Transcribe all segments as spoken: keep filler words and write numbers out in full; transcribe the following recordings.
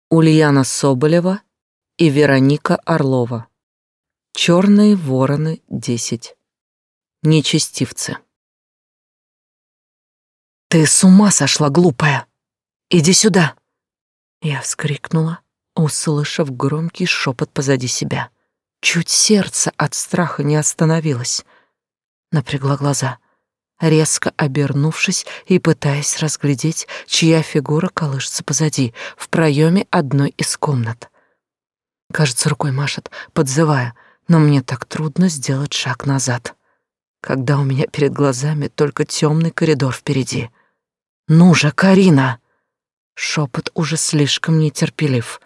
Ульяна Соболева и Вероника Орлова. Черные вороны десять. Нечестивцы. «Ты с ума сошла, глупая! Иди сюда!» Я вскрикнула, услышав громкий шепот позади себя. Чуть сердце от страха не остановилось. Напрягла глаза, резко обернувшись и пытаясь разглядеть, чья фигура колышется позади, в проеме одной из комнат. Кажется, рукой машет, подзывая, но мне так трудно сделать шаг назад, когда у меня перед глазами только темный коридор впереди. «Ну же, Карина!» Шепот уже слишком нетерпелив.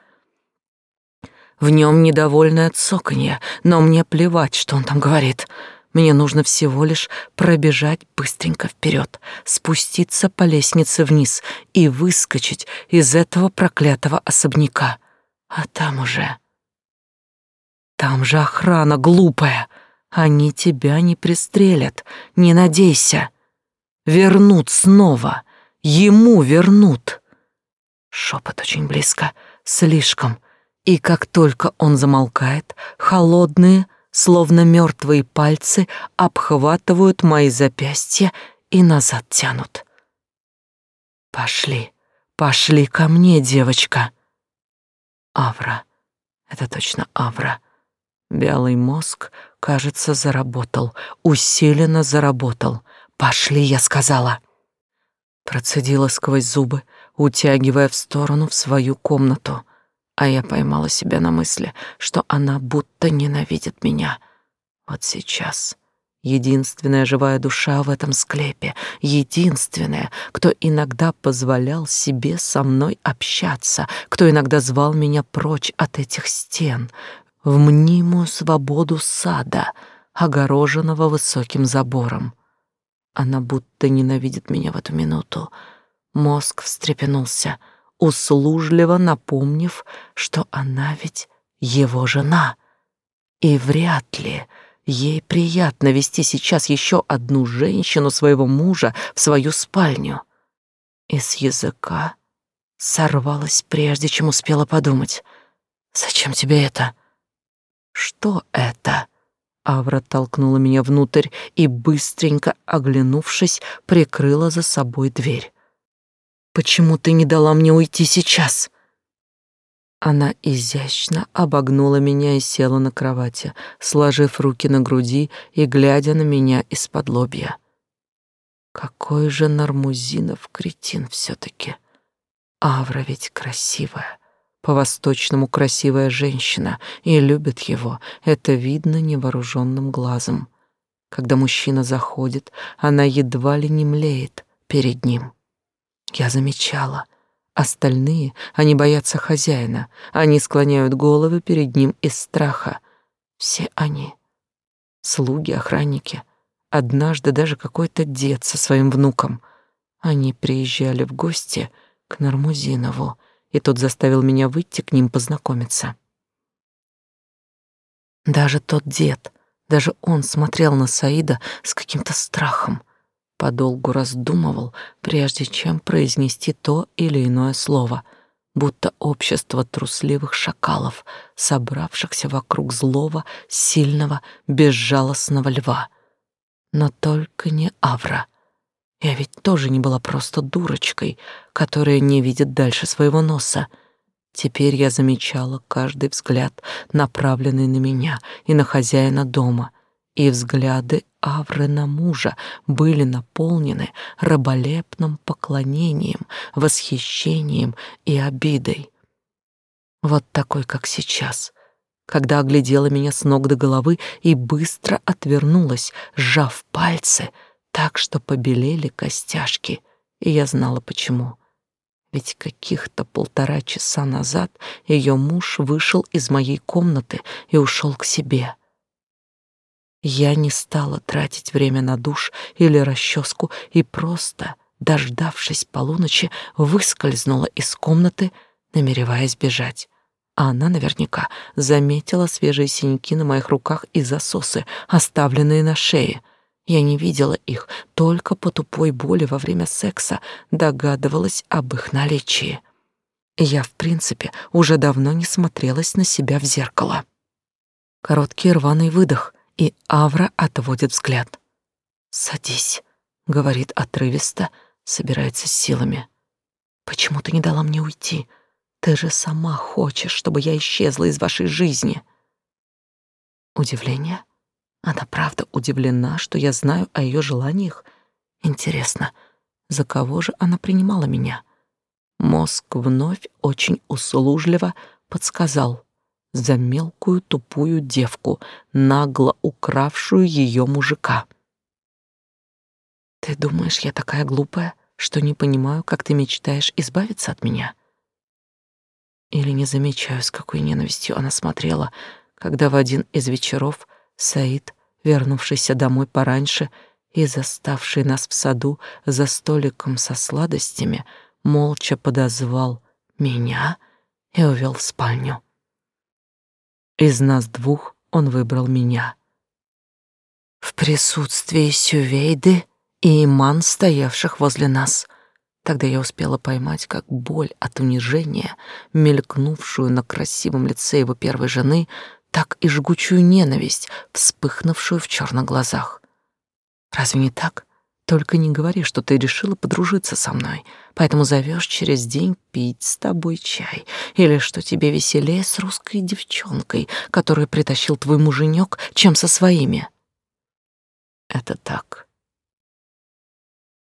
В нем недовольное цоканье, но мне плевать, что он там говорит. Мне нужно всего лишь пробежать быстренько вперед, спуститься по лестнице вниз и выскочить из этого проклятого особняка. А там уже... Там же охрана, глупая. Они тебя не пристрелят, не надейся. Вернут снова. Ему вернут. Шепот очень близко, слишком. И как только он замолкает, холодные, словно мертвые пальцы обхватывают мои запястья и назад тянут. Пошли, пошли ко мне, девочка. Авра. Это точно Авра. Белый мозг, кажется, заработал, усиленно заработал. Пошли, я сказала. Процедила сквозь зубы, утягивая в сторону в свою комнату. А я поймала себя на мысли, что она будто ненавидит меня. Вот сейчас единственная живая душа в этом склепе, единственная, кто иногда позволял себе со мной общаться, кто иногда звал меня прочь от этих стен, в мнимую свободу сада, огороженного высоким забором. Она будто ненавидит меня в эту минуту. Мозг встрепенулся, услужливо напомнив, что она ведь его жена. И вряд ли ей приятно вести сейчас еще одну женщину, своего мужа, в свою спальню. И с языка сорвалась, прежде чем успела подумать. «Зачем тебе это?» «Что это?» Авра толкнула меня внутрь и, быстренько оглянувшись, прикрыла за собой дверь. «Почему ты не дала мне уйти сейчас?» Она изящно обогнула меня и села на кровати, сложив руки на груди и глядя на меня из-под лобья. Какой же Нармузинов кретин все-таки. Авра ведь красивая, по-восточному красивая женщина, и любит его, это видно невооруженным глазом. Когда мужчина заходит, она едва ли не млеет перед ним. Я замечала. Остальные, они боятся хозяина, они склоняют головы перед ним из страха. Все они. Слуги, охранники. Однажды даже какой-то дед со своим внуком. Они приезжали в гости к Нармузинову, и тот заставил меня выйти к ним познакомиться. Даже тот дед, даже он смотрел на Саида с каким-то страхом, подолгу раздумывал, прежде чем произнести то или иное слово, будто общество трусливых шакалов, собравшихся вокруг злого, сильного, безжалостного льва. Но только не Авра. Я ведь тоже не была просто дурочкой, которая не видит дальше своего носа. Теперь я замечала каждый взгляд, направленный на меня и на хозяина дома, и взгляды Авры на мужа были наполнены раболепным поклонением, восхищением и обидой. Вот такой, как сейчас, когда оглядела меня с ног до головы и быстро отвернулась, сжав пальцы так, что побелели костяшки, и я знала почему. Ведь каких-то полтора часа назад ее муж вышел из моей комнаты и ушел к себе. Я не стала тратить время на душ или расческу и просто, дождавшись полуночи, выскользнула из комнаты, намереваясь бежать. А она наверняка заметила свежие синяки на моих руках и засосы, оставленные на шее. Я не видела их, только по тупой боли во время секса догадывалась об их наличии. Я, в принципе, уже давно не смотрелась на себя в зеркало. Короткий рваный выдох, и Авра отводит взгляд. «Садись», — говорит отрывисто, собирается с силами. «Почему ты не дала мне уйти? Ты же сама хочешь, чтобы я исчезла из вашей жизни». Удивление? Она правда удивлена, что я знаю о ее желаниях? Интересно, за кого же она принимала меня? Мозг вновь очень услужливо подсказал: за мелкую тупую девку, нагло укравшую ее мужика. Ты думаешь, я такая глупая, что не понимаю, как ты мечтаешь избавиться от меня? Или не замечаю, с какой ненавистью она смотрела, когда в один из вечеров Саид, вернувшийся домой пораньше и заставший нас в саду за столиком со сладостями, молча подозвал меня и увел в спальню. Из нас двух он выбрал меня. В присутствии Сювейды и Иман, стоявших возле нас. Тогда я успела поймать, как боль от унижения, мелькнувшую на красивом лице его первой жены, так и жгучую ненависть, вспыхнувшую в черных глазах. Разве не так? Только не говори, что ты решила подружиться со мной, поэтому зовешь через день пить с тобой чай, или что тебе веселее с русской девчонкой, которую притащил твой муженек, чем со своими. Это так.